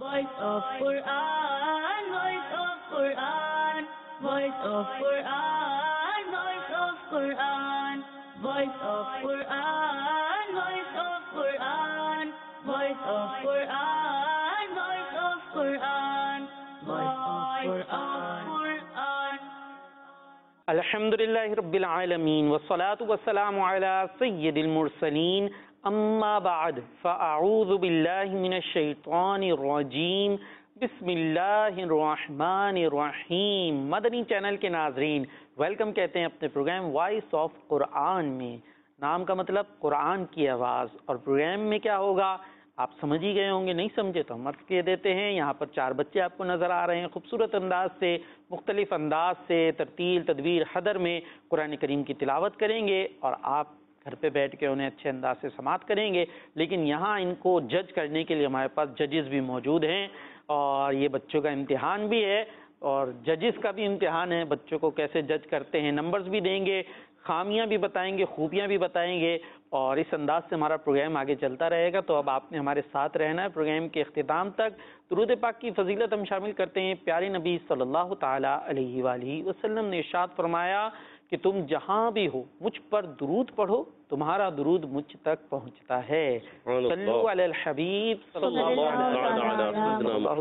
Voice of Quran, Voice of Quran, Voice of Quran, Voice of Quran, Voice of Quran, Voice of Quran, Voice of Quran, Voice of Quran, Voice of Quran. الحمدللہ رب العالمین والصلاة والسلام علی سید المرسلین اما بعد فاعوذ باللہ من الشیطان الرجیم بسم اللہ الرحمن الرحیم۔ مدنی چینل کے ناظرین ویلکم کہتے ہیں اپنے پروگرام وائس آف قرآن میں۔ نام کا مطلب قرآن کی آواز، اور پروگرام میں کیا ہوگا آپ سمجھ ہی گئے ہوں گے، نہیں سمجھے تو ہم عرض کہہ دیتے ہیں۔ یہاں پر 4 بچے آپ کو نظر آ رہے ہیں، خوبصورت انداز سے، مختلف انداز سے، ترتیل تدبیر حدر میں قرآن کریم کی تلاوت کریں گے، اور آپ گھر پہ بیٹھ کے انہیں اچھے انداز سے سماعت کریں گے۔ لیکن یہاں ان کو جج کرنے کے لیے ہمارے پاس ججز بھی موجود ہیں، اور یہ بچوں کا امتحان بھی ہے اور ججز کا بھی امتحان ہے۔ بچوں کو کیسے جج کرتے ہیں، نمبرز بھی دیں گے، خامیاں بھی بتائیں گے، خوبیاں بھی بتائیں گے، اور اس انداز سے ہمارا پروگرام آگے چلتا رہے گا۔ تو اب آپ نے ہمارے ساتھ رہنا ہے پروگرام کے اختتام تک۔ درود پاک کی فضیلت ہم شامل کرتے ہیں۔ پیارے نبی صلی اللہ تعالی علیہ وآلہ وسلم نے ارشاد فرمایا کہ تم جہاں بھی ہو مجھ پر درود پڑھو، تمہارا درود مجھ تک پہنچتا ہے۔ صلو علی الحبیب صلی اللہ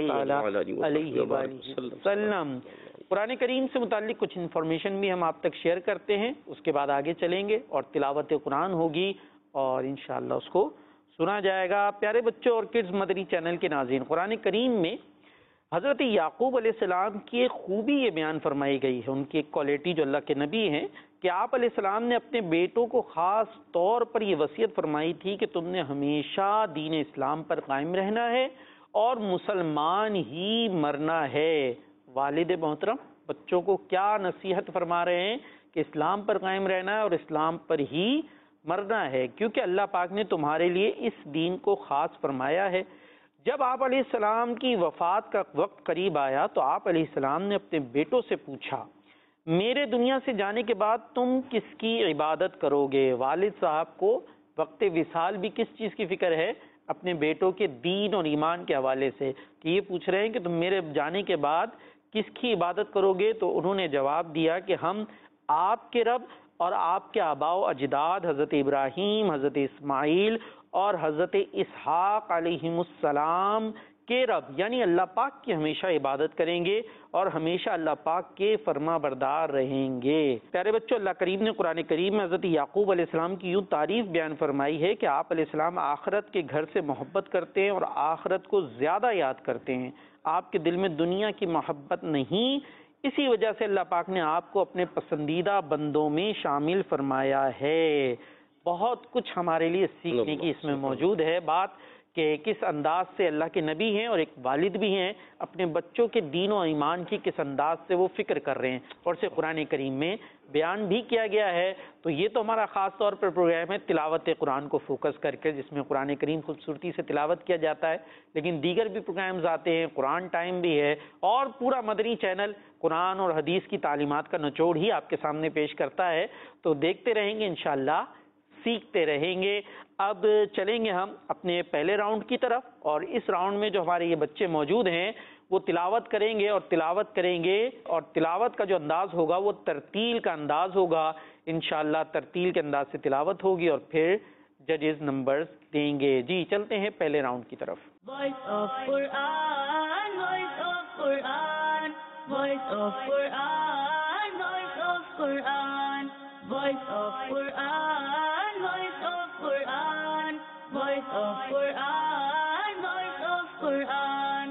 علیہ وآلہ وسلم۔ قرآن کریم سے متعلق کچھ انفارمیشن بھی ہم آپ تک شیئر کرتے ہیں، اس کے بعد آگے چلیں گے اور تلاوت قرآن ہوگی اور انشاءاللہ اس کو سنا جائے گا۔ پیارے بچوں اور کڈز مدنی چینل کے ناظرین، قرآن کریم میں حضرت یعقوب علیہ السلام کی ایک خوبی یہ بیان فرمائی گئی ہے، ان کی ایک کوالٹی جو اللہ کے نبی ہیں، کہ آپ علیہ السلام نے اپنے بیٹوں کو خاص طور پر یہ وصیت فرمائی تھی کہ تم نے ہمیشہ دین اسلام پر قائم رہنا ہے اور مسلمان ہی مرنا ہے۔ والد محترم بچوں کو کیا نصیحت فرما رہے ہیں کہ اسلام پر قائم رہنا ہے اور اسلام پر ہی مرنا ہے، کیونکہ اللہ پاک نے تمہارے لیے اس دین کو خاص فرمایا ہے۔ جب آپ علیہ السلام کی وفات کا وقت قریب آیا تو آپ علیہ السلام نے اپنے بیٹوں سے پوچھا، میرے دنیا سے جانے کے بعد تم کس کی عبادت کرو گے؟ والد صاحب کو وقت وصال بھی کس چیز کی فکر ہے؟ اپنے بیٹوں کے دین اور ایمان کے حوالے سے، کہ یہ پوچھ رہے ہیں کہ تم میرے جانے کے بعد کس کی عبادت کرو گے؟ تو انہوں نے جواب دیا کہ ہم آپ کے رب اور آپ کے آباء و اجداد حضرت ابراہیم، حضرت اسماعیل اور حضرت اسحاق علیہ السلام کے رب یعنی اللہ پاک کی ہمیشہ عبادت کریں گے اور ہمیشہ اللہ پاک کے فرما بردار رہیں گے۔ پیارے بچوں، اللہ کریم نے قرآن کریم میں حضرت یعقوب علیہ السلام کی یوں تعریف بیان فرمائی ہے کہ آپ علیہ السلام آخرت کے گھر سے محبت کرتے ہیں اور آخرت کو زیادہ یاد کرتے ہیں۔ آپ کے دل میں دنیا کی محبت نہیں، اسی وجہ سے اللہ پاک نے آپ کو اپنے پسندیدہ بندوں میں شامل فرمایا ہے۔ بہت کچھ ہمارے لیے سیکھنے کی اس میں موجود ہے بات، کہ کس انداز سے اللہ کے نبی ہیں اور ایک والد بھی ہیں، اپنے بچوں کے دین و ایمان کی کس انداز سے وہ فکر کر رہے ہیں، اور اسے قرآن کریم میں بیان بھی کیا گیا ہے۔ تو یہ تو ہمارا خاص طور پر پروگرام ہے تلاوت قرآن کو فوکس کر کے، جس میں قرآن کریم خوبصورتی سے تلاوت کیا جاتا ہے، لیکن دیگر بھی پروگرامز آتے ہیں، قرآن ٹائم بھی ہے، اور پورا مدنی چینل قرآن اور حدیث کی تعلیمات کا نچوڑ ہی آپ کے سامنے پیش کرتا ہے۔ تو دیکھتے رہیں گے انشاءاللہ، سیکھتے رہیں گے۔ اب چلیں گے ہم اپنے پہلے راؤنڈ کی طرف، اور اس راؤنڈ میں جو ہمارے یہ بچے موجود ہیں وہ تلاوت کریں گے اور تلاوت کریں گے، اور تلاوت کا جو انداز ہوگا وہ ترتیل کا انداز ہوگا۔ انشاءاللہ ترتیل کے انداز سے تلاوت ہوگی اور پھر ججز نمبرز دیں گے۔ جی چلتے ہیں پہلے راؤنڈ کی طرف۔ Voice of Quran, Voice of Quran, Voice of Quran, Voice of Quran, Voice of Quran, Voice of Quran, Voice of Quran, Voice of Quran,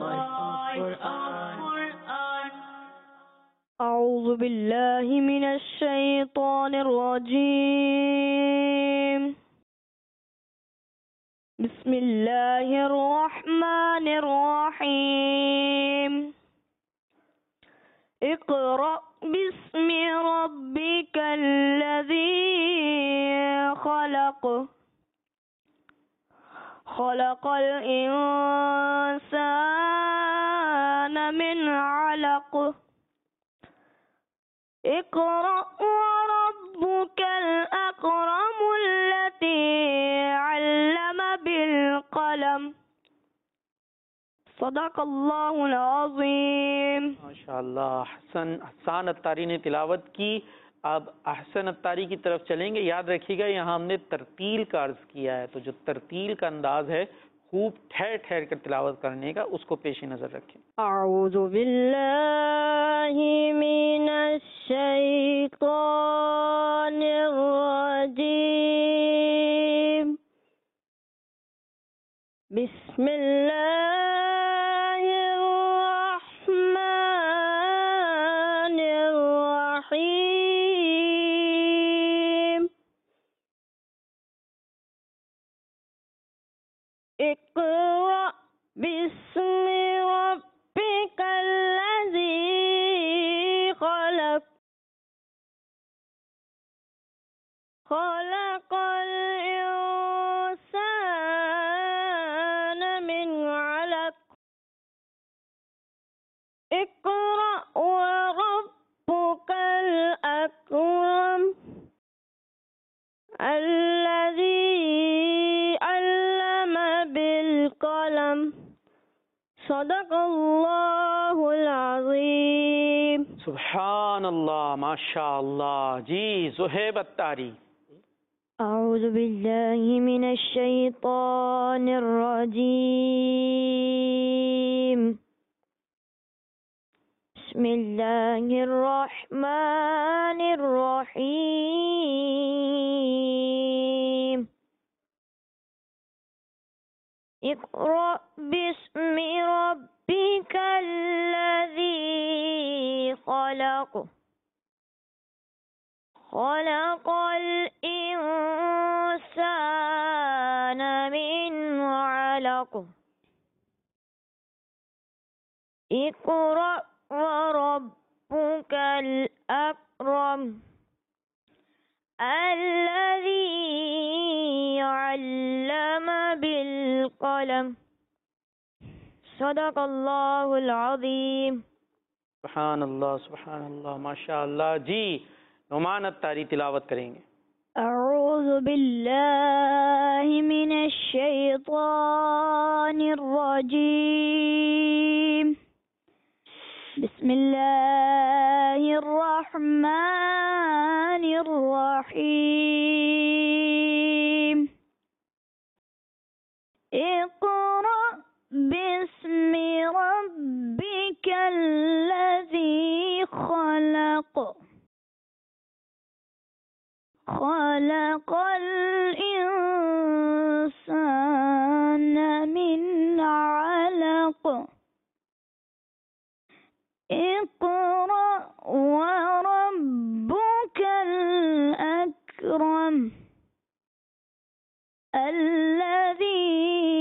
Voice of Quran. أعوذ بالله من الشيطان الرجيم. بسم الله الرحمن الرحيم. اقرأ باسم ربك الذي خلق، خلق الإنسان من علق. اقرأ وربك الأكرم الذي علم بالقلم. صدق اللہ العظیم. ماشاءاللہ. حسان اتاری نے تلاوت کی. اب احسن اتاری کی طرف چلیں گے. یاد رکھیے گا یہاں ہم نے ترتیل کا عرض کیا ہے، تو جو ترتیل کا انداز ہے خوب ٹھہر ٹھہر کر تلاوت کرنے کا، اس کو پیش نظر رکھیں. اعوذ باللہ من الشیطان الرجیم. بسم اللہ الرحمن الرحیم. اقرأ باسم ربک الذی خلق. خلق الانسان من علق. اقرأ وربك الأكرم الذي علم بالقلم. صدق اللہ العظیم. سبحان اللہ. ماشاء اللہ. جی زہیب اتاری. اعوذ باللہ من الشیطان الرجیم. بسم اللہ الرحمن الرحیم. اقرأ باسم ربک الذی خلق. خلق الانسان من علق. اقرأ وربك الأكرم الذي علم بالقلم. صدق اللہ العظیم. سبحان اللہ. سبحان اللہ. ماشاء اللہ. جی نعمان اتاری تلاوت کریں گے. اعوذ باللہ من الشیطان الرجیم. بسم اللہ الرحمن الرحیم. اقرأ باسم ربک الذی خلق. خلق الانسان من علق. اقرأ وربك الأكرم الذي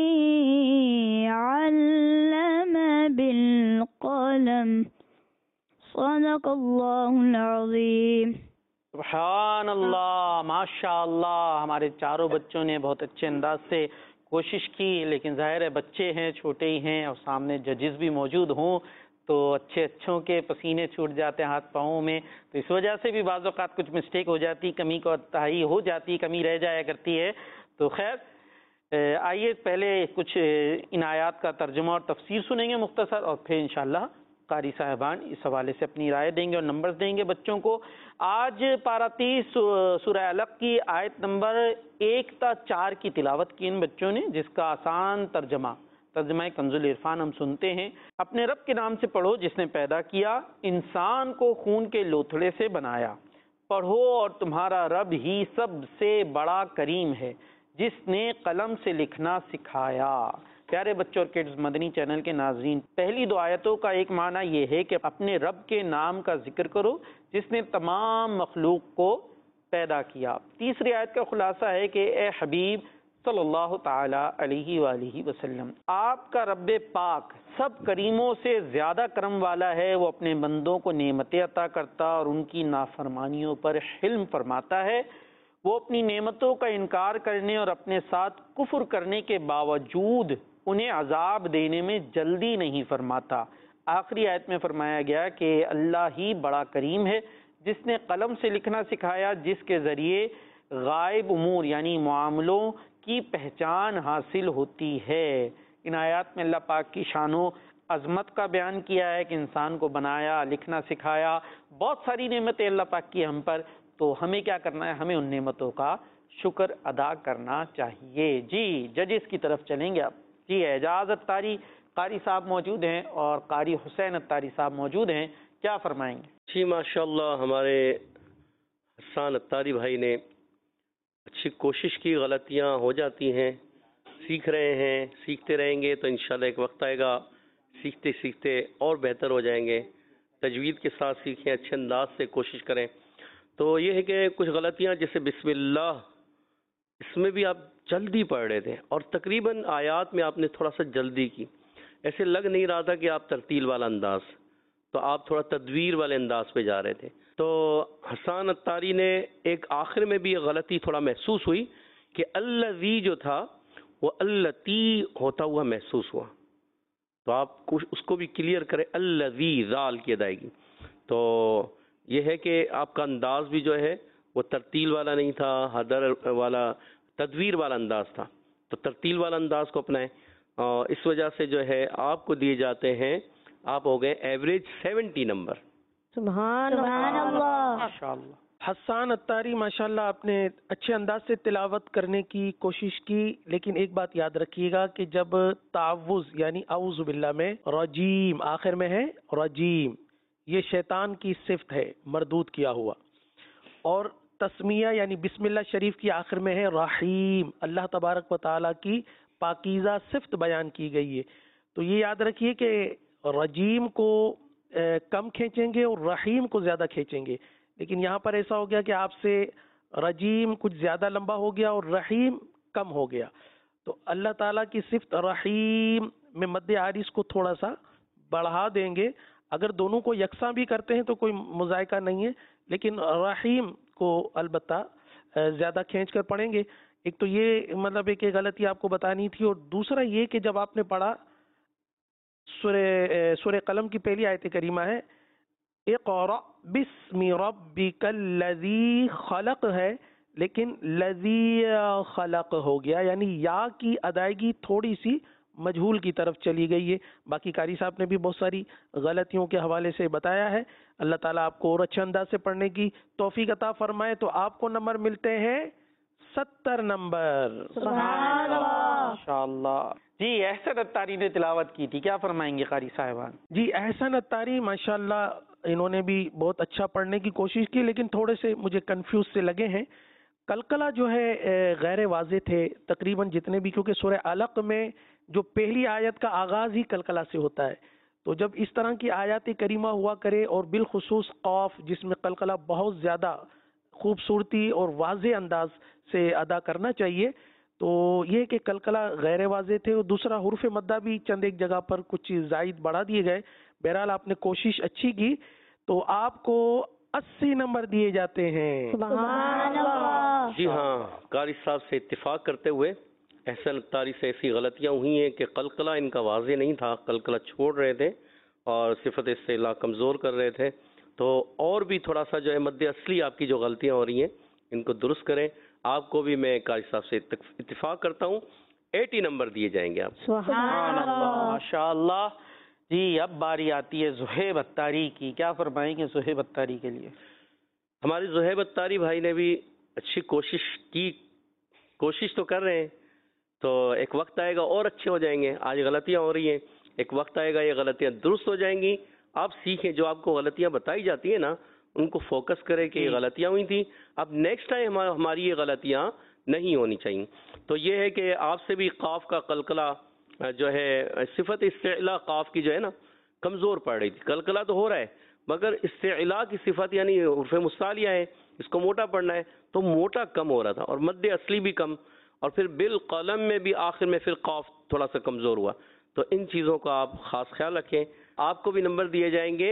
علم بالقلم. صدق اللہ العظیم. سبحان اللہ. ماشاء اللہ. ہمارے چاروں بچوں نے بہت اچھے انداز سے کوشش کی، لیکن ظاہر ہے بچے ہیں، چھوٹے ہی ہیں، اور سامنے ججز بھی موجود ہوں تو اچھوں کے پسینے چھوٹ جاتے ہیں ہاتھ پاؤں میں، تو اس وجہ سے بھی بعض اوقات کچھ مسٹیک ہو جاتی، کمی کو تہائی ہو جاتی، کمی رہ جایا کرتی ہے. تو خیر آئیے پہلے کچھ ان آیات کا ترجمہ اور تفسیر سنیں گے مختصر، اور پھر انشاءاللہ قاری صاحبان اس حوالے سے اپنی رائے دیں گے اور نمبرز دیں گے بچوں کو. آج پارہ 30 سورہ علق کی آیت نمبر 1 تا 4 کی تلاوت کی ان بچوں نے، جس کا آسان ترجمہ کنز العرفان ہم سنتے ہیں. اپنے رب کے نام سے پڑھو جس نے پیدا کیا، انسان کو خون کے لوتھڑے سے بنایا. پڑھو اور تمہارا رب ہی سب سے بڑا کریم ہے جس نے قلم سے لکھنا سکھایا. پیارے بچوں اور کڈز مدنی چینل کے ناظرین، پہلی دو آیتوں کا ایک معنی یہ ہے کہ اپنے رب کے نام کا ذکر کرو جس نے تمام مخلوق کو پیدا کیا. تیسری آیت کا خلاصہ ہے کہ اے حبیب صلی اللہ تعالی علیہ وآلہ وسلم، آپ کا رب پاک سب کریموں سے زیادہ کرم والا ہے. وہ اپنے بندوں کو نعمتیں عطا کرتا اور ان کی نافرمانیوں پر حلم فرماتا ہے. وہ اپنی نعمتوں کا انکار کرنے اور اپنے ساتھ کفر کرنے کے باوجود انہیں عذاب دینے میں جلدی نہیں فرماتا. آخری آیت میں فرمایا گیا کہ اللہ ہی بڑا کریم ہے جس نے قلم سے لکھنا سکھایا، جس کے ذریعے غائب امور یعنی معاملوں کی پہچان حاصل ہوتی ہے. ان آیات میں اللہ پاک کی شان و عظمت کا بیان کیا ہے کہ انسان کو بنایا، لکھنا سکھایا، بہت ساری نعمتیں اللہ پاک کی ہم پر، تو ہمیں کیا کرنا ہے؟ ہمیں ان نعمتوں کا شکر ادا کرنا چاہیے۔ جی ججز کی طرف چلیں گے آپ۔ جی اعجاز اتاری قاری صاحب موجود ہیں اور قاری حسین اتاری صاحب موجود ہیں، کیا فرمائیں گے؟ جی ماشاءاللہ، ہمارے حسان اتاری بھائی نے اچھی کوشش کی، غلطیاں ہو جاتی ہیں، سیکھ رہے ہیں، سیکھتے رہیں گے تو انشاءاللہ ایک وقت آئے گا سیکھتے سیکھتے اور بہتر ہو جائیں گے۔ تجوید کے ساتھ سیکھیں، اچھے انداز سے کوشش کریں۔ تو یہ ہے کہ کچھ غلطیاں جیسے بسم اللہ، اس میں بھی آپ جلدی پڑھ رہے تھے اور تقریباً آیات میں آپ نے تھوڑا سا جلدی کی، ایسے لگ نہیں رہا تھا کہ آپ ترتیل والا انداز، تو آپ تھوڑا تدویر والے انداز پہ جا رہے تھے۔ تو حسان اتاری نے ایک آخر میں بھی یہ غلطی تھوڑا محسوس ہوئی کہ الذی جو تھا وہ التی ہوتا ہوا محسوس ہوا، تو آپ اس کو بھی کلیئر کریں، الذی ذال کی ادائیگی۔ تو یہ ہے کہ آپ کا انداز بھی جو ہے وہ ترتیل والا نہیں تھا، حدر والا، تدویر والا انداز تھا، تو ترتیل والا انداز کو اپنائیں۔ اس وجہ سے جو ہے آپ کو دیے جاتے ہیں، آپ ہو گئے ایوریج 70 نمبر۔ سبحان اللہ۔ ماشاءاللہ۔ حسان اتاری ماشاءاللہ آپ نے اچھے انداز سے تلاوت کرنے کی کوشش کی، لیکن ایک بات یاد رکھیے گا کہ جب تعوذ یعنی اعوذ باللہ میں رجیم آخر میں ہے، رجیم یہ شیطان کی صفت ہے، مردود کیا ہوا، اور تسمیہ یعنی بسم اللہ شریف کی آخر میں ہے رحیم، اللہ تبارک و تعالیٰ کی پاکیزہ صفت بیان کی گئی ہے۔ تو یہ یاد رکھیے کہ رجیم کو کم کھینچیں گے اور رحیم کو زیادہ کھینچیں گے، لیکن یہاں پر ایسا ہو گیا کہ آپ سے رجیم کچھ زیادہ لمبا ہو گیا اور رحیم کم ہو گیا۔ تو اللہ تعالیٰ کی صفت رحیم میں مد عارض کو تھوڑا سا بڑھا دیں گے، اگر دونوں کو یکساں بھی کرتے ہیں تو کوئی مذائقہ نہیں ہے، لیکن رحیم کو البتہ زیادہ کھینچ کر پڑھیں گے۔ ایک تو یہ مطلب ایک غلطی آپ کو بتانی تھی، اور دوسرا یہ کہ جب آپ نے پڑھا سورہ قلم کی پہلی آیت کریمہ ہے اقرأ بسم ربک الذی خلق ہے، لیکن لذی خلق ہو گیا، یعنی یا کی ادائیگی تھوڑی سی مجہول کی طرف چلی گئی ہے۔ باقی قاری صاحب نے بھی بہت ساری غلطیوں کے حوالے سے بتایا ہے۔ اللہ تعالیٰ آپ کو اور اچھے انداز سے پڑھنے کی توفیق عطا فرمائے۔ تو آپ کو نمبر ملتے ہیں 70 نمبر۔ سبحان اللہ۔ ماشاءاللہ۔ جی احسن اتاری نے تلاوت کی تھی، کیا فرمائیں گے قاری صاحبان؟ جی احسن اتاری ماشاءاللہ انہوں نے بھی بہت اچھا پڑھنے کی کوشش کی، لیکن تھوڑے سے مجھے کنفیوز سے لگے ہیں۔ قلقلہ جو ہے غیر واضح تھے تقریباً جتنے بھی، کیونکہ سورہ علق میں جو پہلی آیت کا آغاز ہی قلقلہ سے ہوتا ہے، تو جب اس طرح کی آیات کریمہ ہوا کرے اور بالخصوص قاف جس میں قلقلہ بہت زیادہ خوبصورتی اور واضح انداز سے ادا کرنا چاہیے، تو یہ کہ قلقلہ غیر واضح تھے، اور دوسرا حروف مدہ بھی چند ایک جگہ پر کچھ زائد بڑھا دیے گئے۔ بہرحال آپ نے کوشش اچھی کی، تو آپ کو 80 نمبر دیے جاتے ہیں۔ سبحان اللہ۔ جی ہاں، قاری صاحب سے اتفاق کرتے ہوئے احسن اتاری سے ایسی غلطیاں ہوئی ہیں کہ قلقلہ ان کا واضح نہیں تھا، قلقلہ چھوڑ رہے تھے اور صفت استعلاء کمزور کر رہے تھے، تو اور بھی تھوڑا سا جو ہے مد اصلی آپ کی جو غلطیاں ہو رہی ہیں ان کو درست کریں۔ آپ کو بھی میں قاری صاحب سے اتفاق کرتا ہوں، 80 نمبر دیے جائیں گے آپ۔ سبحان اللہ۔ ماشاءاللہ۔ جی اب باری آتی ہے زہیب اتاری کی، کیا فرمائیں گے زہیب اتاری کے لیے؟ ہمارے زہیب اتاری بھائی نے بھی اچھی کوشش کی، کوشش تو کر رہے ہیں، تو ایک وقت آئے گا اور اچھے ہو جائیں گے۔ آج غلطیاں ہو رہی ہیں، ایک وقت آئے گا یہ غلطیاں درست ہو جائیں گی۔ آپ سیکھیں، جو آپ کو غلطیاں بتائی جاتی ہیں نا ان کو فوکس کریں کہ یہ غلطیاں ہوئی تھیں، اب نیکسٹ ٹائم ہماری یہ غلطیاں نہیں ہونی چاہیے۔ تو یہ ہے کہ آپ سے بھی قاف کا قلقلہ جو ہے، صفت استعلاء قاف کی جو ہے نا کمزور پڑ رہی تھی۔ قلقلہ تو ہو رہا ہے مگر استعلاء کی صفت یعنی حروف مستعلیہ ہے، اس کو موٹا پڑھنا ہے، تو موٹا کم ہو رہا تھا، اور مد اصلی بھی کم، اور پھر بالقلم میں بھی آخر میں پھر قاف تھوڑا سا کمزور ہوا۔ تو ان چیزوں کا آپ خاص خیال رکھیں۔ آپ کو بھی نمبر دیے جائیں گے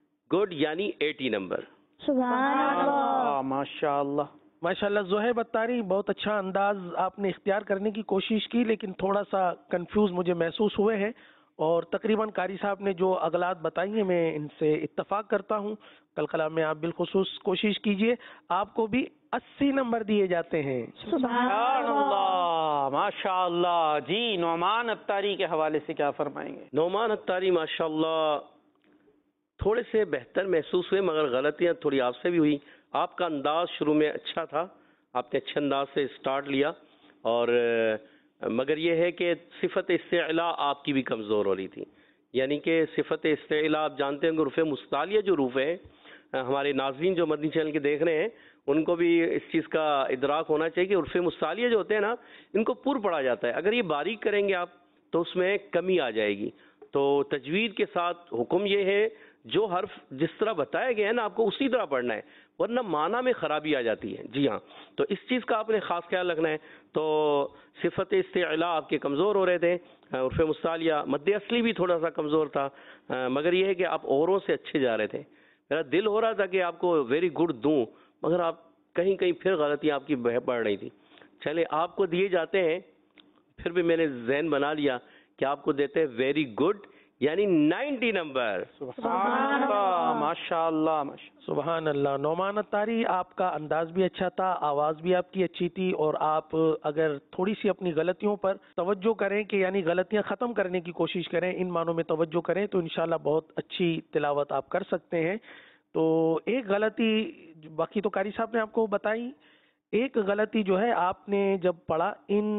گڈ یعنی 80 نمبر۔ سبحان اللہ۔ ماشاءاللہ۔ ماشاءاللہ زہیب اتاری بہت اچھا انداز آپ نے اختیار کرنے کی کوشش کی، لیکن تھوڑا سا کنفیوز مجھے محسوس ہوئے ہیں، اور تقریباً قاری صاحب نے جو اغلاط بتائی ہیں میں ان سے اتفاق کرتا ہوں. کل میں آپ بالخصوص کوشش کیجئے. آپ کو بھی 80 نمبر دیے جاتے ہیں. سبحان اللہ ماشاء اللہ. جی نعمان اتاری کے حوالے سے کیا فرمائیں گے؟ نعمان اتاری ماشاء اللہ تھوڑے سے بہتر محسوس ہوئے، مگر غلطیاں تھوڑی آپ سے بھی ہوئی. آپ کا انداز شروع میں اچھا تھا، آپ نے اچھے انداز سے اسٹارٹ لیا، اور مگر یہ ہے کہ صفت استعلاء آپ کی بھی کمزور ہو رہی تھی. یعنی کہ صفت استعلاء آپ جانتے ہیں کہ حروف مستعلیہ جو حروف ہیں، ہمارے ناظرین جو مدنی چینل کے دیکھ رہے ہیں ان کو بھی اس چیز کا ادراک ہونا چاہیے کہ حروف مستعلیہ جو ہوتے ہیں نا، ان کو پر پڑھا جاتا ہے. اگر یہ باریک کریں گے آپ تو اس میں کمی آ جائے گی. تو تجوید کے ساتھ حکم یہ ہے جو حرف جس طرح بتایا گیا ہے نا آپ کو اسی طرح پڑھنا ہے، ورنہ معنی میں خرابی آ جاتی ہے. جی ہاں، تو اس چیز کا آپ نے خاص خیال رکھنا ہے. تو صفت استعلاء آپ کے کمزور ہو رہے تھے، حروف مستعلیہ، مد اصلی بھی تھوڑا سا کمزور تھا، مگر یہ ہے کہ آپ اوروں سے اچھے جا رہے تھے. میرا دل ہو رہا تھا کہ آپ کو ویری گڈ دوں، مگر آپ کہیں پھر غلطیاں آپ کی بڑھ رہی تھی. چلے آپ کو دیے جاتے ہیں، پھر بھی میں نے ذہن بنا لیا کہ آپ کو دیتے ہیں ویری گڈ، یعنی 90 نمبر. سبحان اللہ ماشاء اللہ. سبحان اللہ. نعمان اتاری آپ کا انداز بھی اچھا تھا، آواز بھی آپ کی اچھی تھی، اور آپ اگر تھوڑی سی اپنی غلطیوں پر توجہ کریں کہ یعنی غلطیاں ختم کرنے کی کوشش کریں، ان معنوں میں توجہ کریں، تو انشاءاللہ بہت اچھی تلاوت آپ کر سکتے ہیں. تو ایک غلطی باقی تو قاری صاحب نے آپ کو بتائی، ایک غلطی جو ہے آپ نے جب پڑھا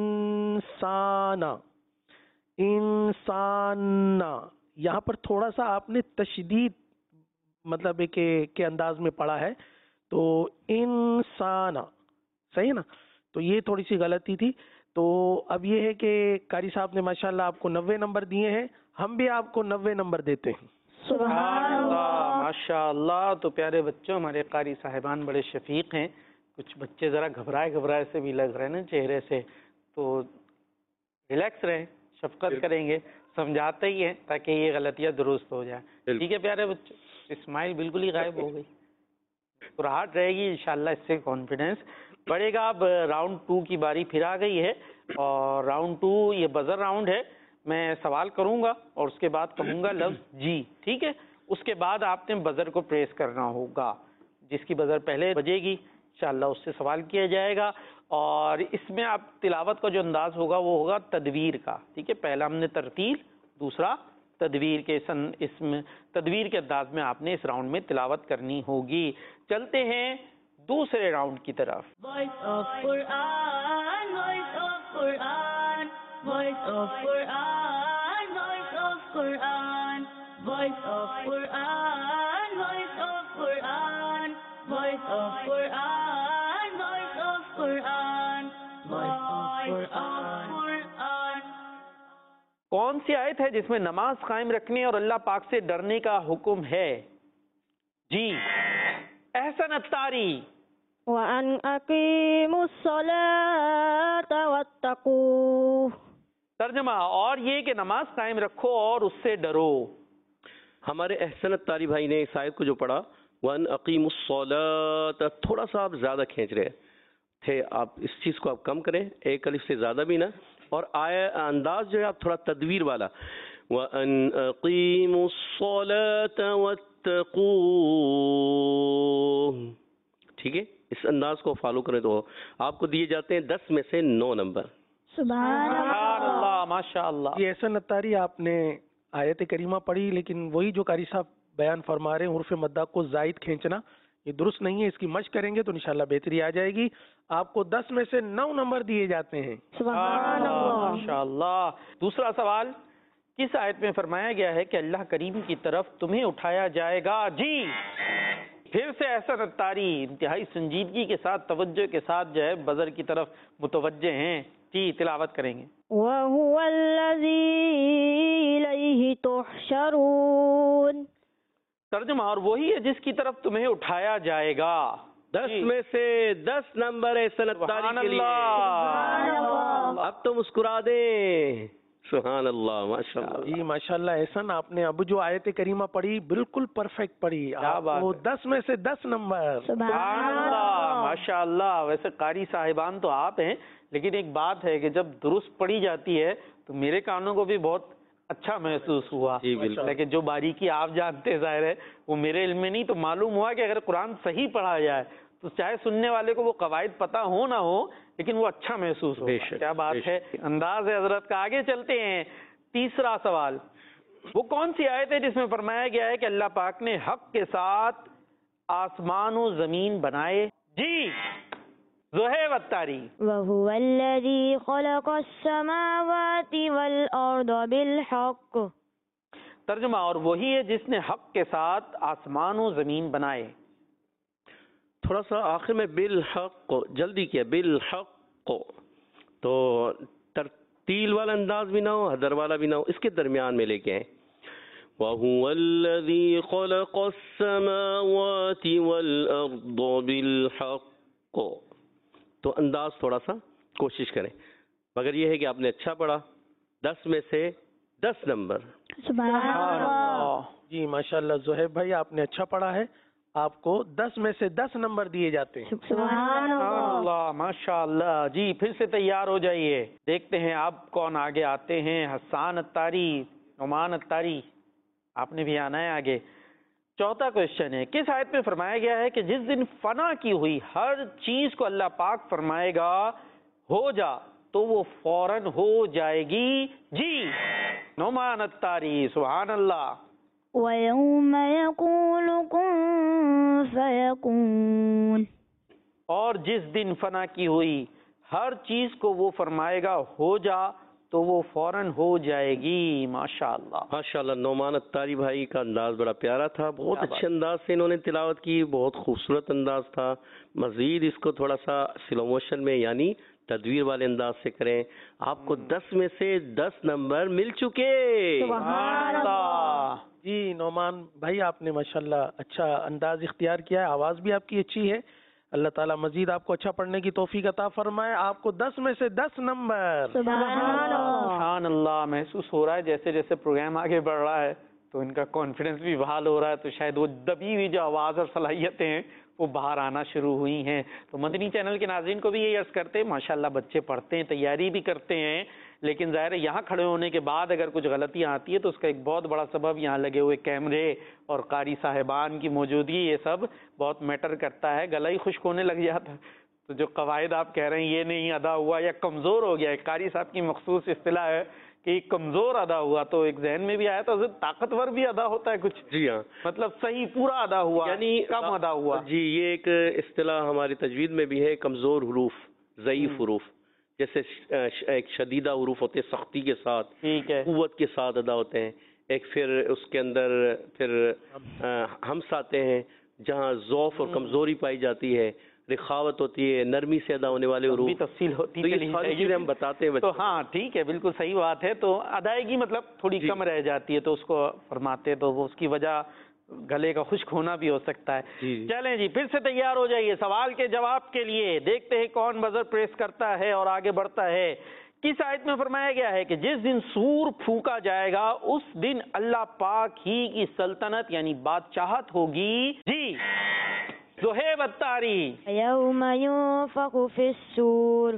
انسان، یہاں پر تھوڑا سا آپ نے تشدید مطلب ہے کہ انداز میں پڑھا ہے، تو انسان صحیح ہے نا، تو یہ تھوڑی سی غلطی تھی. تو اب یہ ہے کہ قاری صاحب نے ماشاءاللہ آپ کو 90 نمبر دیے ہیں، ہم بھی آپ کو 90 نمبر دیتے ہیں. سبحان اللہ ماشاء اللہ. تو پیارے بچوں، ہمارے قاری صاحبان بڑے شفیق ہیں. کچھ بچے ذرا گھبرائے سے بھی لگ رہے ہیں نا چہرے سے، تو ریلیکس رہیں، شفقت کریں گے، سمجھاتے ہی ہیں تاکہ یہ غلطیاں درست ہو جائیں. ٹھیک ہے پیارے بچوں؟ اسمائل بالکل ہی غائب ہو گئی، مسکراہٹ رہے گی انشاءاللہ، اس سے کانفیڈنس بڑھے گا. اب راؤنڈ 2 کی باری پھر آ گئی ہے، اور راؤنڈ 2 یہ بزر راؤنڈ ہے. میں سوال کروں گا اور اس کے بعد کہوں گا لفظ جی، ٹھیک ہے؟ اس کے بعد آپ نے بزر کو پریس کرنا ہوگا. جس کی بزر پہلے بجے گی انشاءاللہ اس سے سوال کیا جائے گا. اور اس میں آپ تلاوت کا جو انداز ہوگا وہ ہوگا تدویر کا. ٹھیک ہے، پہلا ہم نے ترتیل، دوسرا تدویر کے تدویر کے انداز میں آپ نے اس راؤنڈ میں تلاوت کرنی ہوگی. چلتے ہیں دوسرے راؤنڈ کی طرف. Voice of Quran, voice of Quran, voice of Quran, voice of Quran, voice of Quran, voice of Quran, voice of Quran, voice of Quran, voice of Quran. کون سی آیت ہے جس میں نماز قائم رکھنے اور اللہ پاک سے ڈرنے کا حکم ہے؟ جی احسن اتاری. وَأَنْ أَقِيمُوا الصَّلَاةَ وَاتَّقُوهُ. ترجمہ، اور یہ کہ نماز قائم رکھو اور اس سے ڈرو. ہمارے احسن اتاری بھائی نے اس آیت کو جو پڑھا، وَأَنْ أَقِيمُوا الصَّلَاةَ، تھوڑا سا آپ زیادہ کھینچ رہے تھے، آپ اس چیز کو آپ کم کریں، ایک الف سے زیادہ بھی نہ، اور انداز جو ہے آپ تھوڑا تدویر والا. وَأَنْ أَقِيمُوا الصَّلَاةَ وَاتَّقُوهُ، ٹھیک ہے؟ اس انداز کو فالو کریں تو آپ کو دیے جاتے ہیں 10 میں سے 9 نمبر. سبحان سبحان اللہ. اللہ ماشاء اللہ. یہ احسن اتاری آپ نے آیت کریمہ پڑھی، لیکن وہی جو قاری صاحب بیان فرما رہے ہیں حروف مدہ کو زائد کھینچنا، یہ درست نہیں ہے. اس کی مشق کریں گے تو انشاءاللہ بہتری آ جائے گی. آپ کو 10 میں سے 9 نمبر دیے جاتے ہیں. سبحان اللہ. ماشاء اللہ. دوسرا سوال، کس آیت میں فرمایا گیا ہے کہ اللہ کریم کی طرف تمہیں اٹھایا جائے گا؟ جی پھر سے احسن اتاری انتہائی سنجیدگی کے ساتھ، توجہ کے ساتھ جو ہے بزر کی طرف متوجہ ہیں. جی تلاوت کریں گے. وَهُوَ الَّذِي إِلَيْهِ تُحْشَرُونَ. ترجمہ، اور وہی ہے جس کی طرف تمہیں اٹھایا جائے گا. 10 میں سے 10 نمبر احسن اتاری کے لیے. اب تو مسکرا دیں. سبحان اللہ ماشاء اللہ. جی ماشاءاللہ احسن، آپ نے اب جو آیت کریمہ پڑھی بالکل پرفیکٹ پڑھی. آپ کو 10 میں سے 10 نمبر. سبحان اللہ ماشاء اللہ. ویسے قاری صاحبان تو آپ ہیں، لیکن ایک بات ہے کہ جب درست پڑھی جاتی ہے تو میرے کانوں کو بھی بہت اچھا محسوس ہوا. جی بالکل. لیکن جو باریکی آپ جانتے ہیں ظاہر ہے وہ میرے علم میں نہیں، تو معلوم ہوا کہ اگر قرآن صحیح پڑھا جائے تو چاہے سننے والے کو وہ قواعد پتہ ہو نہ ہو لیکن وہ اچھا محسوس ہو. کیا بات ہے، انداز ہے حضرت کا. آگے چلتے ہیں. تیسرا سوال، وہ کون سی آیت ہے جس میں فرمایا گیا ہے کہ اللہ پاک نے حق کے ساتھ آسمان و زمین بنائے؟ جی زہیب اتاری. وَهُوَ الَّذِي خَلَقَ السَّمَاوَاتِ وَالْأَرْضَ بِالْحَقِّ. ترجمہ، اور وہی ہے جس نے حق کے ساتھ آسمان و زمین بنائے. تھوڑا سا آخر میں بالحق جلدی کیا، بالحق، تو ترتیل والا انداز بھی نہ ہو، حدر والا بھی نہ ہو، اس کے درمیان میں لے کے آئیں. وَهُوَ الَّذِي خَلَقَ السَّمَاوَاتِ وَالْأَرْضَ بِالْحَقِّ. تو انداز تھوڑا سا کوشش کریں، مگر یہ ہے کہ آپ نے اچھا پڑھا. 10 میں سے 10 نمبر. سبحان اللہ. جی ماشاءاللہ زہیب بھائی آپ نے اچھا پڑھا ہے، آپ کو 10 میں سے 10 نمبر دیے جاتے ہیں. سبحان اللہ. ماشاء اللہ. جی پھر سے تیار ہو جائیے، دیکھتے ہیں آپ کون آگے آتے ہیں. حسان اتاری، نعمان اتاری، آپ نے بھی آنا ہے آگے. چوتھا کوشچن ہے، کس آیت میں فرمایا گیا ہے کہ جس دن فنا کی ہوئی ہر چیز کو اللہ پاک فرمائے گا ہو جا تو وہ فوراً ہو جائے گی؟ جی نعمان اتاری. سبحان اللہ. وَيَوْمَ يَقُولُ كُن فَيَكُونُ. اور جس دن فنا کی ہوئی ہر چیز کو وہ فرمائے گا ہو جا تو وہ فوراً ہو جائے گی. ماشاءاللہ ماشاءاللہ. نعمان اتاری بھائی کا انداز بڑا پیارا تھا، بہت اچھے انداز سے انہوں نے تلاوت کی، بہت خوبصورت انداز تھا. مزید اس کو تھوڑا سا سلو موشن میں یعنی تدویر والے انداز سے کریں. آپ کو 10 میں سے 10 نمبر مل چکے. سبحان اللہ. جی نعمان بھائی آپ نے ماشاءاللہ اچھا انداز اختیار کیا ہے، آواز بھی آپ کی اچھی ہے. اللہ تعالیٰ مزید آپ کو اچھا پڑھنے کی توفیق عطا فرمائے. آپ کو 10 میں سے 10 نمبر. سبحان اللہ. محسوس ہو رہا ہے جیسے جیسے پروگرام آگے بڑھ رہا ہے تو ان کا کانفیڈنس بھی بحال ہو رہا ہے، تو شاید وہ دبی ہوئی جو آواز اور صلاحیتیں ہیں وہ باہر آنا شروع ہوئی ہیں. تو مدنی چینل کے ناظرین کو بھی یہی عرض کرتے ہیں، ماشاءاللہ بچے پڑھتے ہیں، تیاری بھی کرتے ہیں، لیکن ظاہر ہے یہاں کھڑے ہونے کے بعد اگر کچھ غلطیاں آتی ہے تو اس کا ایک بہت بڑا سبب یہاں لگے ہوئے کیمرے اور قاری صاحبان کی موجودگی، یہ سب بہت میٹر کرتا ہے. گلا ہی خشک ہونے لگ جاتا ہے تو جو قواعد آپ کہہ رہے ہیں یہ نہیں ادا ہوا یا کمزور ہو گیا، ایک قاری صاحب کی مخصوص اصطلاح ہے کہ کمزور ادا ہوا، تو ایک ذہن میں بھی آیا تو طاقتور بھی ادا ہوتا ہے کچھ. جی ہاں، مطلب صحیح پورا ادا ہوا یعنی کم ادا ہوا. جی یہ ایک اصطلاح ہماری تجوید میں بھی ہے، کمزور حروف، ضعیف حروف. جیسے ایک شدیدہ حروف ہوتے ہیں سختی کے ساتھ، ٹھیک ہے، قوت کے ساتھ ادا ہوتے ہیں. ایک پھر اس کے اندر پھر ہمس آتے ہیں جہاں ضعف اور کمزوری پائی جاتی ہے. رخاوت ہوتی ہے، نرمی سے ادا ہونے والے حروف. تفصیل ہوتی تو یہ ساری چیزیں ہم بتاتے ہیں. تو ہاں ٹھیک ہے، بالکل صحیح بات ہے. تو ادائیگی مطلب تھوڑی کم رہ جاتی ہے تو اس کو فرماتے، تو وہ اس کی وجہ گلے کا خشک ہونا بھی ہو سکتا ہے. چلیں جی پھر سے تیار ہو جائیے سوال کے جواب کے لیے. دیکھتے ہیں کون بزر پریس کرتا ہے اور آگے بڑھتا ہے. کس آیت میں فرمایا گیا ہے کہ جس دن سور پھونکا جائے گا اس دن اللہ پاک ہی کی سلطنت یعنی بادشاہت ہوگی؟ جی زہیب اتاری. یوم ينفخ فی الصور.